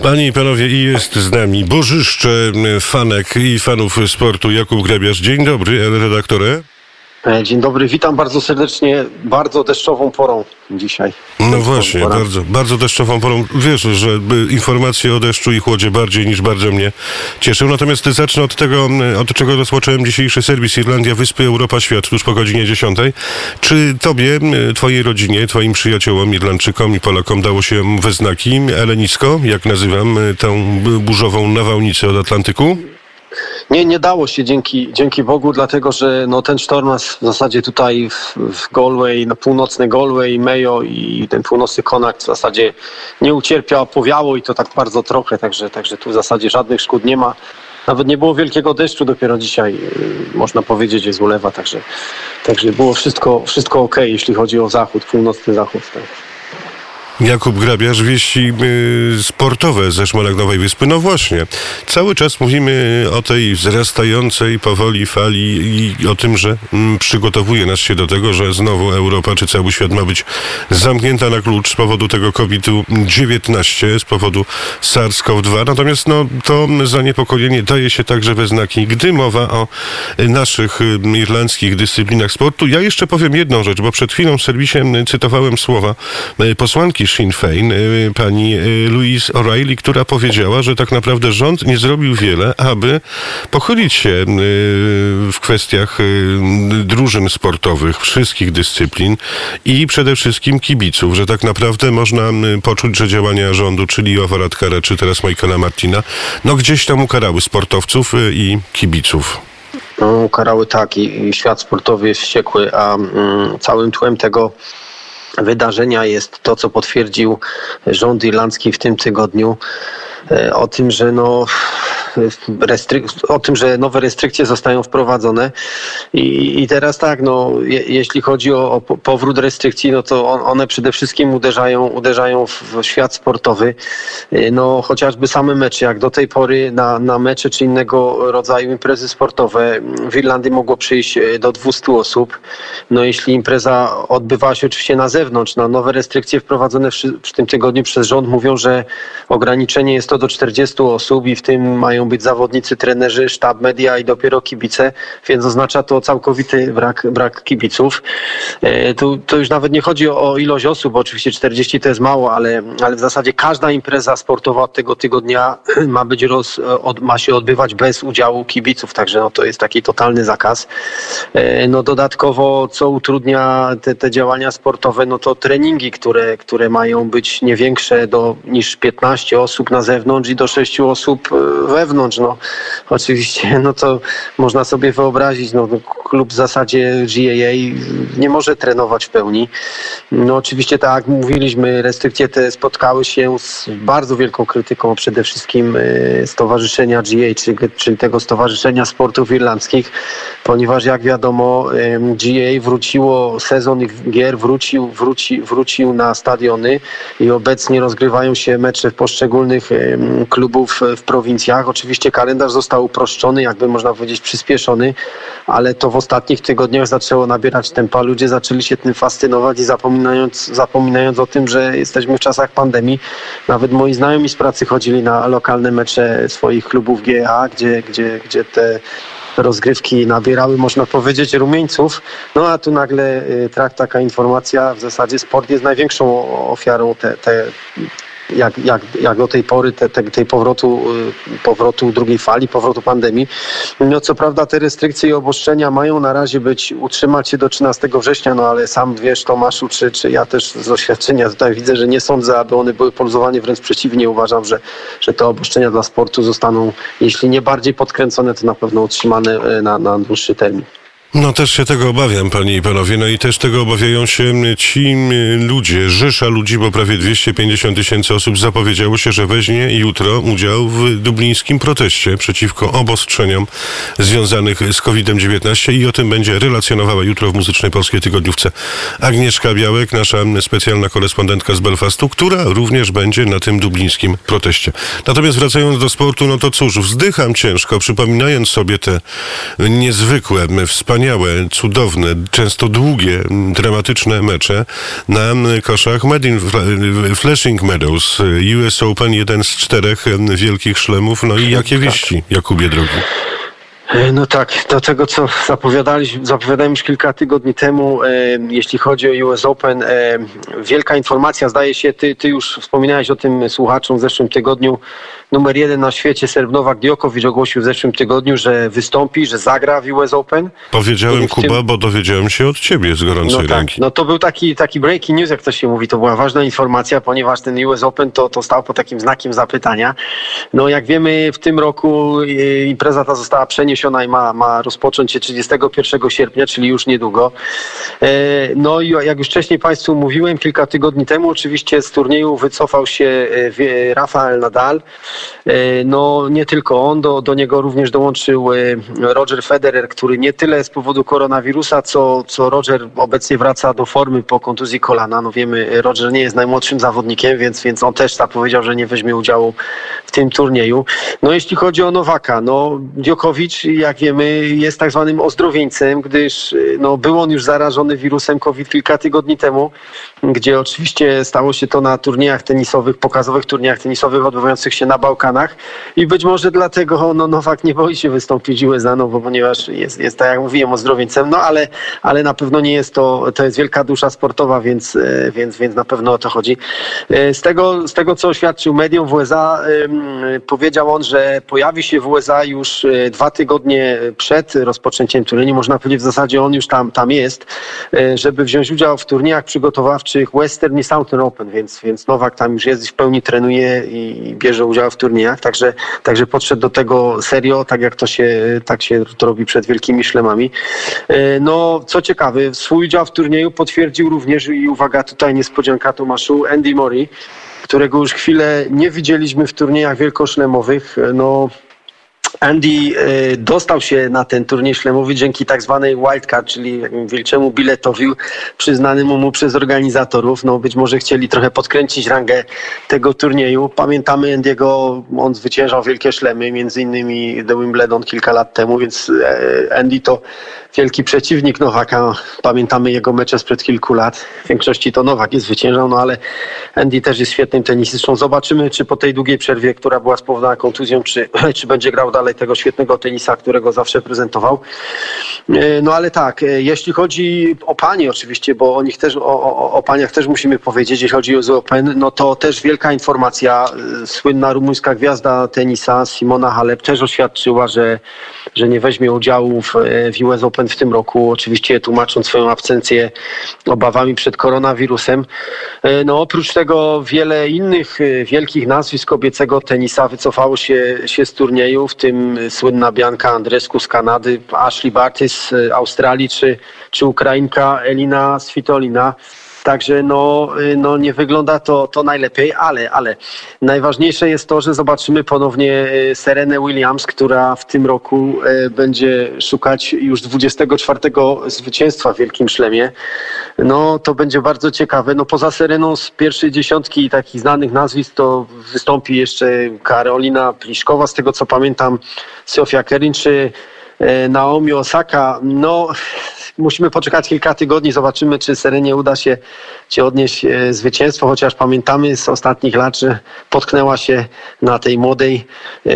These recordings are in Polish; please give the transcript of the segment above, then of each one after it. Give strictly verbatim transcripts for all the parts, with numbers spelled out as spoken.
Panie i panowie, i jest z nami bożyszcze fanek i fanów sportu Jakub Grabiarz. Dzień dobry, redaktorze. Dzień dobry, witam bardzo serdecznie, bardzo deszczową porą dzisiaj. No właśnie, bardzo, bardzo deszczową porą. Wiesz, że informacje o deszczu i chłodzie bardziej niż bardzo mnie cieszą. Natomiast zacznę od tego, od czego rozpocząłem dzisiejszy serwis Irlandia, Wyspy, Europa, Świat, tuż po godzinie dziesiątej. Czy tobie, twojej rodzinie, twoim przyjaciołom, Irlandczykom i Polakom dało się we znaki elenisko, jak nazywam tę burzową nawałnicę od Atlantyku? Nie, nie dało się dzięki, dzięki Bogu, dlatego że no, ten sztorm nas w zasadzie tutaj w, w Galway, na północny Galway, Mayo i ten północny Connacht w zasadzie nie ucierpiał, powiało i to tak bardzo trochę, także, także tu w zasadzie żadnych szkód nie ma. Nawet nie było wielkiego deszczu, dopiero dzisiaj yy, można powiedzieć jest ulewa, także, także było wszystko, wszystko okej, jeśli chodzi o zachód, północny zachód. Tak. Jakub Grabiarz, wieści y, sportowe ze Szmalek Nowej Wyspy. No właśnie, cały czas mówimy o tej wzrastającej powoli fali i o tym, że mm, przygotowuje nas się do tego, że znowu Europa czy cały świat ma być zamknięta na klucz z powodu tego kowid dziewiętnaście, z powodu SARS-CoV dwa. Natomiast no, to zaniepokojenie daje się także we znaki, gdy mowa o naszych y, irlandzkich dyscyplinach sportu. Ja jeszcze powiem jedną rzecz, bo przed chwilą w serwisie cytowałem słowa y, posłanki Sinn Féin, pani Louise O'Reilly, która powiedziała, że tak naprawdę rząd nie zrobił wiele, aby pochylić się w kwestiach drużyn sportowych, wszystkich dyscyplin i przede wszystkim kibiców, że tak naprawdę można poczuć, że działania rządu, czyli Joa Varadkara, czy teraz Michaela Martina, no gdzieś tam ukarały sportowców i kibiców. No, ukarały tak i, i świat sportowy jest wściekły, a mm, całym tłem tego wydarzenia jest to, co potwierdził rząd irlandzki w tym tygodniu, o tym, że no Restryk- o tym, że nowe restrykcje zostają wprowadzone i, i teraz tak, no je, jeśli chodzi o, o powrót restrykcji, no to on, one przede wszystkim uderzają, uderzają w, w świat sportowy, no chociażby same mecze, jak do tej pory na, na mecze czy innego rodzaju imprezy sportowe w Irlandii mogło przyjść do dwieście osób, no jeśli impreza odbywała się oczywiście na zewnątrz, no nowe restrykcje wprowadzone w, w tym tygodniu przez rząd mówią, że ograniczenie jest to do czterdziestu osób i w tym mają być zawodnicy, trenerzy, sztab, media i dopiero kibice, więc oznacza to całkowity brak, brak kibiców. E, tu, to już nawet nie chodzi o, o ilość osób, bo oczywiście czterdzieści to jest mało, ale, ale w zasadzie każda impreza sportowa od tego tygodnia ma być roz, od, ma się odbywać bez udziału kibiców, także no, to jest taki totalny zakaz. E, no dodatkowo, co utrudnia te, te działania sportowe, no to treningi, które, które mają być nie większe do, niż piętnaście osób na zewnątrz i do sześciu osób wewnątrz. No, oczywiście, no to można sobie wyobrazić, no, klub w zasadzie G A A nie może trenować w pełni. No oczywiście, tak jak mówiliśmy, restrykcje te spotkały się z bardzo wielką krytyką przede wszystkim Stowarzyszenia G A A, czyli, czyli tego Stowarzyszenia Sportów Irlandzkich, ponieważ jak wiadomo G A A wróciło, sezon ich gier wrócił, wróci, wrócił na stadiony i obecnie rozgrywają się mecze w poszczególnych klubów w prowincjach. Oczywiście kalendarz został uproszczony, jakby można powiedzieć przyspieszony, ale to w ostatnich tygodniach zaczęło nabierać tempa. Ludzie zaczęli się tym fascynować i zapominając, zapominając o tym, że jesteśmy w czasach pandemii. Nawet moi znajomi z pracy chodzili na lokalne mecze swoich klubów G A A, gdzie, gdzie, gdzie te rozgrywki nabierały, można powiedzieć, rumieńców. No a tu nagle traf taka informacja, w zasadzie sport jest największą ofiarą te, te Jak, jak, jak do tej pory te, te, tej powrotu, powrotu drugiej fali, powrotu pandemii. No co prawda te restrykcje i obostrzenia mają na razie być, utrzymać się do trzynastego września, no ale sam wiesz, Tomaszu, czy, czy ja też z doświadczenia tutaj widzę, że nie sądzę, aby one były poluzowane, wręcz przeciwnie, uważam, że, że te obostrzenia dla sportu zostaną, jeśli nie bardziej podkręcone, to na pewno utrzymane na, na dłuższy termin. No też się tego obawiam, panie i panowie, no i też tego obawiają się ci ludzie, rzesza ludzi, bo prawie dwieście pięćdziesiąt tysięcy osób zapowiedziało się, że weźmie jutro udział w dublińskim proteście przeciwko obostrzeniom związanych z kowidem dziewiętnaście i o tym będzie relacjonowała jutro w Muzycznej Polskiej Tygodniówce Agnieszka Białek, nasza specjalna korespondentka z Belfastu, która również będzie na tym dublińskim proteście. Natomiast wracając do sportu, no to cóż, wzdycham ciężko, przypominając sobie te niezwykłe, wspaniałe wspaniałe, cudowne, często długie, dramatyczne mecze na koszach Made in Flushing Meadows. U S Open, jeden z czterech wielkich szlemów. No i jakie wieści, Jakubie drogi? No tak, do tego co zapowiadaliśmy, zapowiadałem już kilka tygodni temu, e, jeśli chodzi o U S Open, e, wielka informacja, zdaje się, ty, ty już wspominałeś o tym słuchaczom w zeszłym tygodniu, numer jeden na świecie Serb Nowak Djokovic ogłosił w zeszłym tygodniu, że wystąpi, że zagra w U S Open. Powiedziałem, Kuba, tym... bo dowiedziałem się od ciebie z gorącej no tak, ręki. No to był taki, taki breaking news, jak to się mówi, to była ważna informacja, ponieważ ten U S Open to, to stał pod takim znakiem zapytania. No jak wiemy, w tym roku impreza ta została przeniesiona i ma, ma rozpocząć się trzydziestego pierwszego sierpnia, czyli już niedługo. No i jak już wcześniej Państwu mówiłem, kilka tygodni temu oczywiście z turnieju wycofał się Rafael Nadal. No nie tylko on, do, do niego również dołączył Roger Federer, który nie tyle z powodu koronawirusa, co, co Roger obecnie wraca do formy po kontuzji kolana. No wiemy, Roger nie jest najmłodszym zawodnikiem, więc, więc on też zapowiedział, że nie weźmie udziału w tym turnieju. No jeśli chodzi o Nowaka, no Djokovic, jak wiemy, jest tak zwanym ozdrowieńcem, gdyż no, był on już zarażony wirusem COVID kilka tygodni temu, gdzie oczywiście stało się to na turniejach tenisowych, pokazowych turniejach tenisowych odbywających się na Bałkanach i być może dlatego no, Nowak nie boi się wystąpić U S A, no, bo ponieważ jest, jest, tak jak mówiłem, ozdrowieńcem, no ale, ale na pewno nie jest to, to jest wielka dusza sportowa, więc, więc, więc na pewno o to chodzi. Z tego, z tego co oświadczył mediom w U S A, powiedział on, że pojawi się w U S A już dwa tygodnie przed rozpoczęciem turnieju, można powiedzieć w zasadzie on już tam, tam jest, żeby wziąć udział w turniejach przygotowawczych Western i Southern Open, więc, więc Nowak tam już jest i w pełni trenuje i bierze udział w turniejach, także, także podszedł do tego serio, tak jak to się, tak się to robi przed wielkimi szlemami. No, co ciekawe, swój udział w turnieju potwierdził również, i uwaga, tutaj niespodzianka Tomaszu, Andy Murray, którego już chwilę nie widzieliśmy w turniejach wielkoszlemowych. No, Andy dostał się na ten turniej szlemowy dzięki tak zwanej wildcard, czyli wielkiemu biletowi przyznanemu mu przez organizatorów. No być może chcieli trochę podkręcić rangę tego turnieju. Pamiętamy Andy'ego, on zwyciężał wielkie szlemy, między innymi The Wimbledon kilka lat temu, więc Andy to wielki przeciwnik Nowaka. Pamiętamy jego mecze sprzed kilku lat. W większości to Nowak jest zwyciężał, no ale Andy też jest świetnym tenisistą. Zobaczymy, czy po tej długiej przerwie, która była spowodowana kontuzją, czy, czy będzie grał dalej tego świetnego tenisa, którego zawsze prezentował. No ale tak, jeśli chodzi o panie oczywiście, bo o nich też, o, o, o paniach też musimy powiedzieć, jeśli chodzi o U S Open, no to też wielka informacja. Słynna rumuńska gwiazda tenisa Simona Halep też oświadczyła, że, że nie weźmie udziału w, w U S Open w tym roku, oczywiście tłumacząc swoją absencję obawami przed koronawirusem. No oprócz tego wiele innych wielkich nazwisk kobiecego tenisa wycofało się, się z turnieju, w tym słynna Bianca Andreescu z Kanady, Ashley Barty z Australii, czy, czy Ukrainka Elina Svitolina. Także no, no nie wygląda to, to najlepiej, ale, ale najważniejsze jest to, że zobaczymy ponownie Serenę Williams, która w tym roku będzie szukać już dwudziestego czwartego zwycięstwa w Wielkim Szlemie. No to będzie bardzo ciekawe. No poza Sereną z pierwszej dziesiątki takich znanych nazwisk to wystąpi jeszcze Karolina Pliszkowa, z tego co pamiętam, Sofia Kenin czy Naomi Osaka. No musimy poczekać kilka tygodni, zobaczymy, czy Serenie uda się, się odnieść zwycięstwo, chociaż pamiętamy z ostatnich lat, że potknęła się na tej młodej e,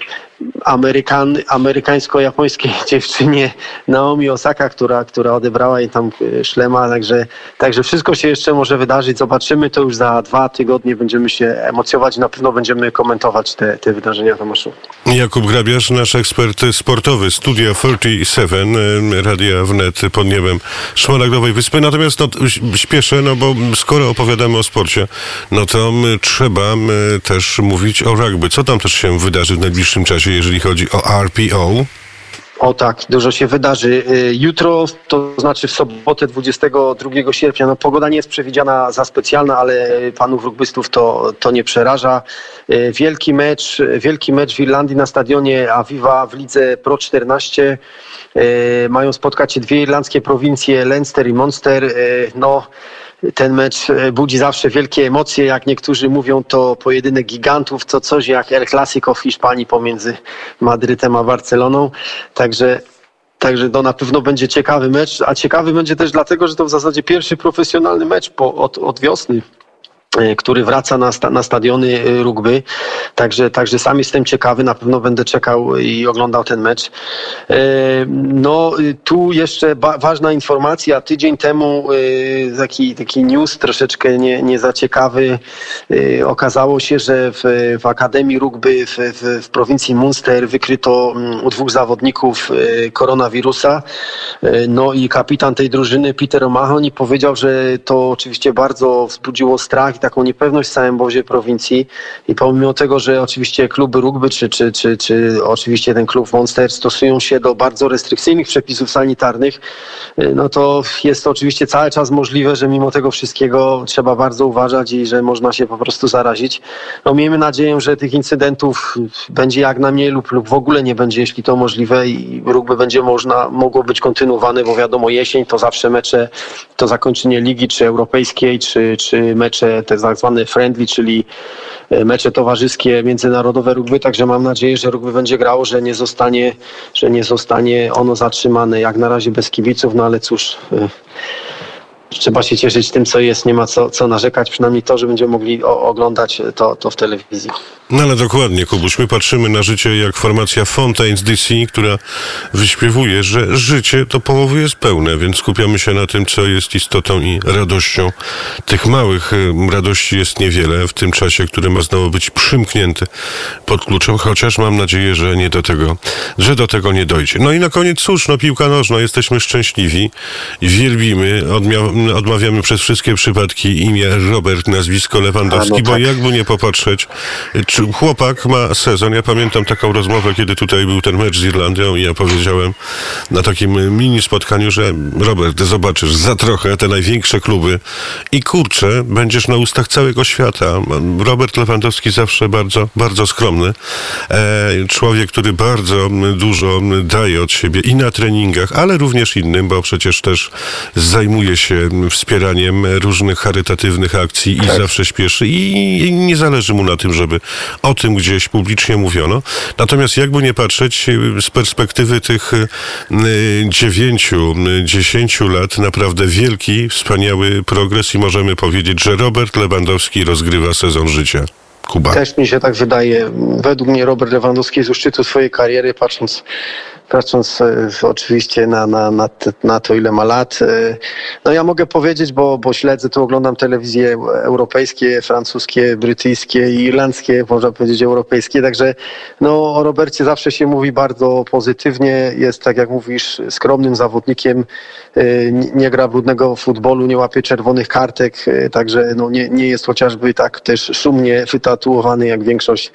Amerykan, amerykańsko-japońskiej dziewczynie Naomi Osaka, która, która odebrała jej tam szlema, także, także wszystko się jeszcze może wydarzyć. Zobaczymy, to już za dwa tygodnie będziemy się emocjować i na pewno będziemy komentować te, te wydarzenia, Tomaszu. Jakub Grabiarz, nasz ekspert sportowy, Studia czterdzieści siedem, Radia Wnet pod niebem Szmaragdowej Wyspy. Natomiast no, śpieszę, no bo skoro opowiadamy o sporcie, no to trzeba też mówić o rugby. Co tam też się wydarzy w najbliższym czasie, jeżeli chodzi o R P O? O tak, dużo się wydarzy. Jutro, to znaczy w sobotę dwudziestego drugiego sierpnia, no pogoda nie jest przewidziana za specjalna, ale panów rugbystów to, to nie przeraża. Wielki mecz, wielki mecz w Irlandii na stadionie Aviva w lidze Pro czternaście. Mają spotkać się dwie irlandzkie prowincje, Leinster i Munster. No, ten mecz budzi zawsze wielkie emocje, jak niektórzy mówią, to pojedynek gigantów, to coś jak El Clasico w Hiszpanii pomiędzy Madrytem a Barceloną. Także Także to na pewno będzie ciekawy mecz, a ciekawy będzie też dlatego, że to w zasadzie pierwszy profesjonalny mecz po, od, od wiosny, który wraca na, sta, na stadiony rugby. Także, także sam jestem ciekawy, na pewno będę czekał i oglądał ten mecz. No tu jeszcze ba- ważna informacja. Tydzień temu taki, taki news troszeczkę nie, nie za ciekawy. Okazało się, że w, w Akademii Rugby w, w, w prowincji Munster wykryto u dwóch zawodników koronawirusa. No i kapitan tej drużyny Peter O'Mahony powiedział, że to oczywiście bardzo wzbudziło strach i taką niepewność w całym obozie prowincji i pomimo tego, że oczywiście kluby rugby czy, czy, czy, czy oczywiście ten klub Munster stosują się do bardzo restrykcyjnych przepisów sanitarnych, no to jest to oczywiście cały czas możliwe, że mimo tego wszystkiego trzeba bardzo uważać i że można się po prostu zarazić. No miejmy nadzieję, że tych incydentów będzie jak najmniej lub, lub w ogóle nie będzie, jeśli to możliwe i rugby będzie można, mogło być kontynuowane, bo wiadomo jesień to zawsze mecze, to zakończenie ligi czy europejskiej, czy, czy mecze te tak zwane friendly, czyli mecze towarzyskie, międzynarodowe rugby, także mam nadzieję, że rugby będzie grało, że nie zostanie, że nie zostanie ono zatrzymane jak na razie bez kibiców, no ale cóż, trzeba się cieszyć tym, co jest, nie ma co, co narzekać, przynajmniej to, że będziemy mogli o, oglądać to, to w telewizji. No ale dokładnie, Kubuś, my patrzymy na życie jak formacja Fountains D C, która wyśpiewuje, że życie to połowy jest pełne, więc skupiamy się na tym, co jest istotą i radością. Tych małych radości jest niewiele w tym czasie, który ma znowu być przymknięty pod kluczem, chociaż mam nadzieję, że nie do tego, że do tego nie dojdzie. No i na koniec, cóż, no piłka nożna, jesteśmy szczęśliwi, wielbimy, odmia- odmawiamy przez wszystkie przypadki imię Robert, nazwisko Lewandowski, A, no tak. Bo jakby nie popatrzeć, chłopak ma sezon. Ja pamiętam taką rozmowę, kiedy tutaj był ten mecz z Irlandią i ja powiedziałem na takim mini spotkaniu, że Robert, zobaczysz za trochę te największe kluby i kurczę, będziesz na ustach całego świata. Robert Lewandowski zawsze bardzo, bardzo skromny. E, człowiek, który bardzo dużo daje od siebie i na treningach, ale również innym, bo przecież też zajmuje się wspieraniem różnych charytatywnych akcji i tak. zawsze śpieszy i, i nie zależy mu na tym, żeby o tym gdzieś publicznie mówiono. Natomiast jakby nie patrzeć, z perspektywy tych dziewięciu, dziesięciu lat naprawdę wielki, wspaniały progres i możemy powiedzieć, że Robert Lewandowski rozgrywa sezon życia. Kuba. Też mi się tak wydaje. Według mnie Robert Lewandowski jest u szczytu swojej kariery, patrząc patrząc oczywiście na, na, na, na to, ile ma lat. No ja mogę powiedzieć, bo, bo śledzę, tu oglądam telewizje europejskie, francuskie, brytyjskie i irlandzkie, można powiedzieć europejskie, także no o Robercie zawsze się mówi bardzo pozytywnie, jest tak jak mówisz skromnym zawodnikiem, nie, nie gra brudnego futbolu, nie łapie czerwonych kartek, także no nie, nie jest chociażby tak też szumnie wytatuowany jak większość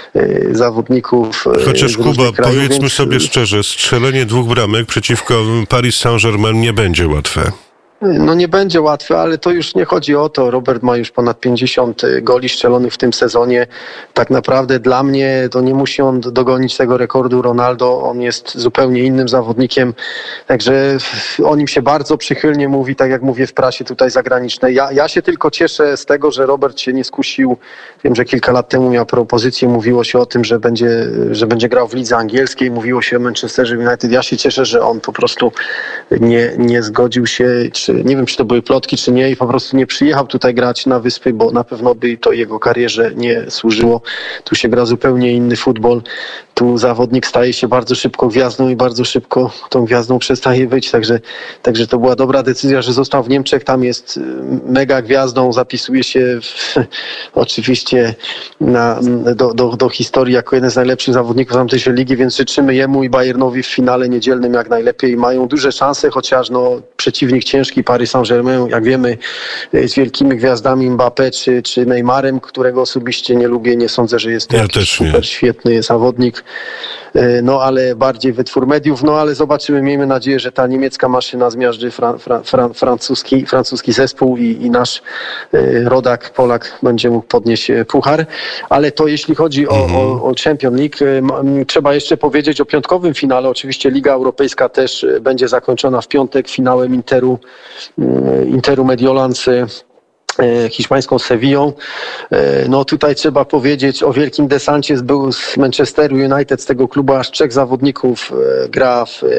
zawodników. Chociaż Kuba, krajów, powiedzmy więc... sobie szczerze, strzelenie dwóch bramek przeciwko Paris Saint-Germain nie będzie łatwe. No nie będzie łatwe, ale to już nie chodzi o to. Robert ma już ponad pięćdziesiąt goli strzelonych w tym sezonie. Tak naprawdę dla mnie to nie musi on dogonić tego rekordu Ronaldo. On jest zupełnie innym zawodnikiem. Także o nim się bardzo przychylnie mówi, tak jak mówię w prasie tutaj zagranicznej. Ja, ja się tylko cieszę z tego, że Robert się nie skusił. Wiem, że kilka lat temu miał propozycję, mówiło się o tym, że będzie, że będzie grał w lidze angielskiej, mówiło się o Manchesterze United. Ja się cieszę, że on po prostu nie, nie zgodził się, czy nie wiem, czy to były plotki, czy nie i po prostu nie przyjechał tutaj grać na Wyspy, bo na pewno by to jego karierze nie służyło. Tu się gra zupełnie inny futbol. Tu zawodnik staje się bardzo szybko gwiazdą i bardzo szybko tą gwiazdą przestaje być, także, także to była dobra decyzja, że został w Niemczech. Tam jest mega gwiazdą, zapisuje się w, oczywiście na, do, do, do historii jako jeden z najlepszych zawodników tamtejszej ligi, więc życzymy jemu i Bayernowi w finale niedzielnym jak najlepiej. Mają duże szanse, chociaż no, przeciwnik ciężki, Paris Saint-Germain, jak wiemy, z wielkimi gwiazdami Mbappé czy, czy Neymarem, którego osobiście nie lubię, nie sądzę, że jest to ja jakiś super nie. świetny zawodnik. No ale bardziej wytwór mediów, no ale zobaczymy, miejmy nadzieję, że ta niemiecka maszyna zmiażdży fran, fran, fran, francuski, francuski zespół i, i nasz y, rodak, Polak będzie mógł podnieść puchar, ale to jeśli chodzi o, mhm. o, o Champions League, y, trzeba jeszcze powiedzieć o piątkowym finale, oczywiście Liga Europejska też będzie zakończona w piątek finałem Interu, y, Interu Mediolan z hiszpańską Sewillą. No tutaj trzeba powiedzieć o wielkim desancie. Był z Manchesteru United, z tego klubu aż trzech zawodników gra w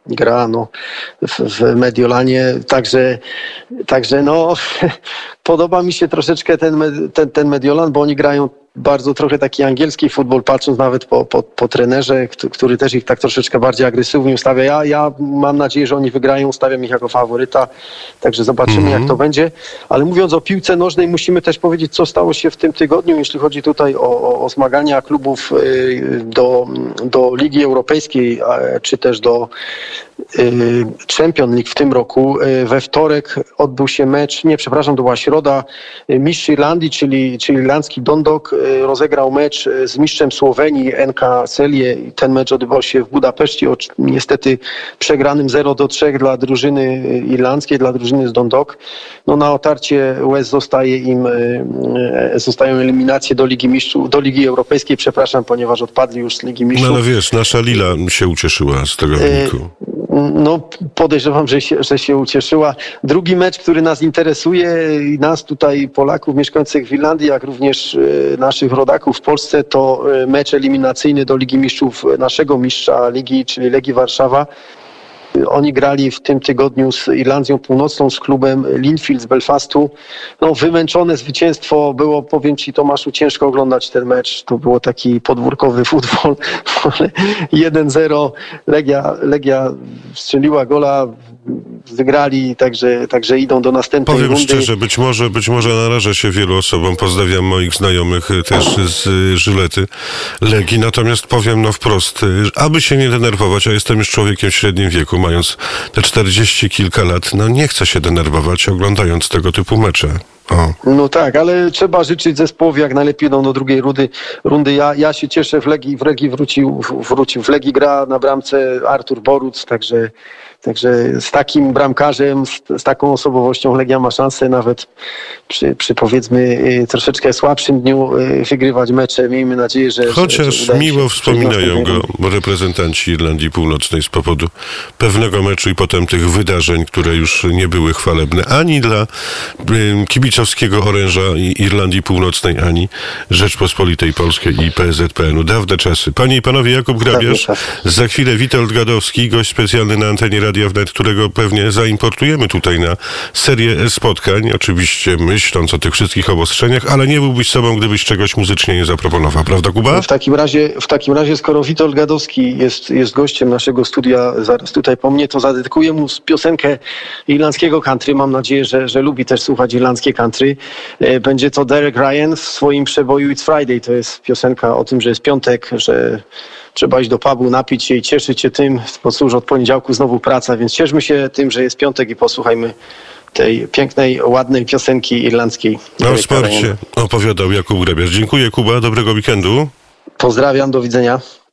gra no, w, w Mediolanie, także, także no podoba mi się troszeczkę ten, ten, ten Mediolan, bo oni grają bardzo trochę taki angielski futbol, patrząc nawet po, po, po trenerze, który też ich tak troszeczkę bardziej agresywnie ustawia. Ja, ja mam nadzieję, że oni wygrają, stawiam ich jako faworyta, także zobaczymy mm-hmm. jak to będzie. Ale mówiąc o piłce nożnej, musimy też powiedzieć, co stało się w tym tygodniu, jeśli chodzi tutaj o, o, o zmagania klubów do, do Ligi Europejskiej, czy też do Champions League w tym roku. We wtorek odbył się mecz, nie przepraszam, to była środa, mistrz Irlandii, czyli, czyli irlandzki Dundalk rozegrał mecz z mistrzem Słowenii N K Celje. Ten mecz odbywał się w Budapeszcie, niestety przegranym zero do trzech dla drużyny irlandzkiej, dla drużyny z Dundalk. No na otarcie łez zostaje im, zostają eliminacje do Ligi Mistrzów, do Ligi Europejskiej, przepraszam, ponieważ odpadli już z Ligi Mistrzów. No ale wiesz, nasza Lila się ucieszyła z tego wyniku. No podejrzewam, że się, że się ucieszyła. Drugi mecz, który nas interesuje i nas tutaj Polaków mieszkających w Irlandii, jak również naszych rodaków w Polsce, to mecz eliminacyjny do Ligi Mistrzów naszego mistrza ligi, czyli Legii Warszawa. Oni grali w tym tygodniu z Irlandią Północną, z klubem Linfield z Belfastu. No, wymęczone zwycięstwo było, powiem Ci Tomaszu, ciężko oglądać ten mecz. To było taki podwórkowy futbol. jeden zero, Legia, Legia strzeliła gola, wygrali, także, także idą do następnej Powiem rundy. szczerze, być może, być może narażę się wielu osobom. Pozdrawiam moich znajomych też z Żylety Legii. Natomiast powiem no wprost, aby się nie denerwować, a jestem już człowiekiem w średnim wieku, mając te czterdzieści kilka lat, no nie chcę się denerwować oglądając tego typu mecze. O. No tak, ale trzeba życzyć zespołowi jak najlepiej idą do drugiej rundy. rundy. Ja, ja się cieszę, w Legii, w Legii wrócił, wrócił. W Legii gra na bramce Artur Boruc, także, także z takim bramkarzem, z, z taką osobowością Legia ma szansę nawet przy, przy powiedzmy troszeczkę słabszym dniu wygrywać mecze. Miejmy nadzieję, że... Chociaż że, że miło się, wspominają go reprezentanci Irlandii Północnej z powodu pewnego meczu i potem tych wydarzeń, które już nie były chwalebne ani dla kibicowskiego oręża Irlandii Północnej, ani Rzeczpospolitej Polskiej i P S Z P N u. Dawne czasy. Panie i panowie, Jakub Grabiarz, za chwilę Witold Gadowski, gość specjalny na antenie Radia Wnet, którego pewnie zaimportujemy tutaj na serię spotkań, oczywiście myśląc o tych wszystkich obostrzeniach, ale nie byłbyś sobą, gdybyś czegoś muzycznie nie zaproponował, prawda Kuba? W takim razie, w takim razie skoro Witold Gadowski jest, jest gościem naszego studia zaraz tutaj po mnie, to zadedykuję mu piosenkę irlandzkiego country. Mam nadzieję, że, że lubi też słuchać irlandzkie country. Będzie to Derek Ryan w swoim przeboju It's Friday. To jest piosenka o tym, że jest piątek, że trzeba iść do pubu, napić się i cieszyć się tym, bo cóż, od poniedziałku znowu praca, więc cieszmy się tym, że jest piątek i posłuchajmy tej pięknej, ładnej piosenki irlandzkiej. O sporcie opowiadał Jakub Grabiarz. Dziękuję Kuba, dobrego weekendu. Pozdrawiam, do widzenia.